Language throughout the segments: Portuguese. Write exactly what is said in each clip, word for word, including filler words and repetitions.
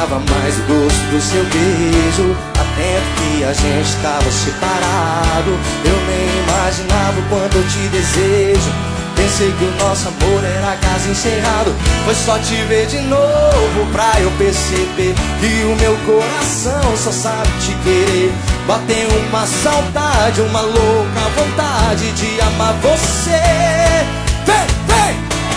lembrava mais o gosto do seu beijo. Há tempo que a gente estava separado, eu nem imaginava o quanto eu te desejo. Pensei que o nosso amor era caso encerrado. Foi só te ver de novo pra eu perceber que o meu coração só sabe te querer. Bateu uma saudade, uma louca vontade de amar você. Vem, vem!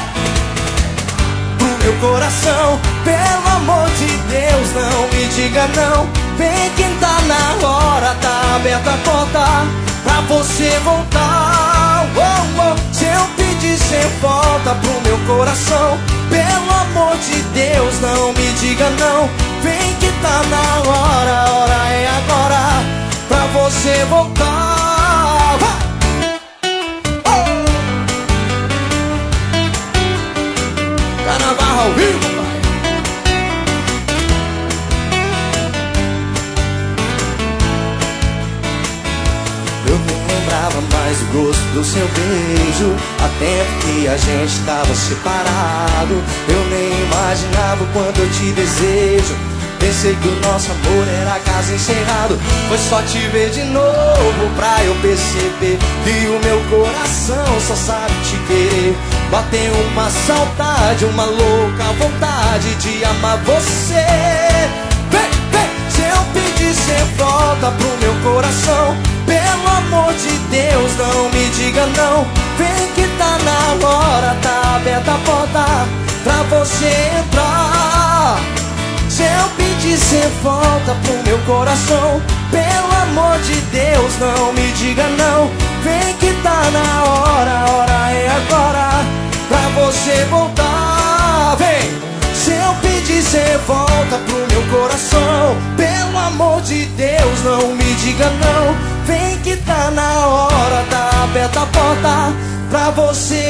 Pro meu coração, pelo amor de Deus, não me diga não. Vem que tá na hora, tá aberta a porta pra você voltar. Oh, oh. Se eu pedir, cê volta pro meu coração. Pelo amor de Deus, não me diga não. Vem que tá na hora, a hora é agora pra você voltar. Oh! Carnaval ao vivo, pai. Eu nem lembrava mais o gosto do seu beijo. Há tempo que a gente estava separado, eu nem imaginava o quanto eu te desejo. Pensei que o nosso amor era caso encerrado. Foi só te ver de novo pra eu perceber que o meu coração só sabe te querer. Bateu uma saudade, uma louca vontade de amar você. Vem, vem! Se eu pedir, cê volta pro meu coração. Pelo amor de Deus, não me diga não. Vem que tá na hora, tá aberta a porta pra você entrar. Se eu pedir, cê volta pro meu coração. Pelo amor de Deus, não me diga não. Vem que tá na hora, a hora é agora pra você voltar. Vem! Se eu pedir, cê volta pro meu coração. Pelo amor de Deus, não me diga não. Vem que tá na hora, tá aberta a porta pra você